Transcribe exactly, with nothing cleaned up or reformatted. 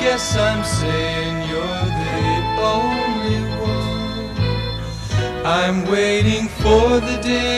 Yes, I'm saying you're the only one. I'm waiting for the day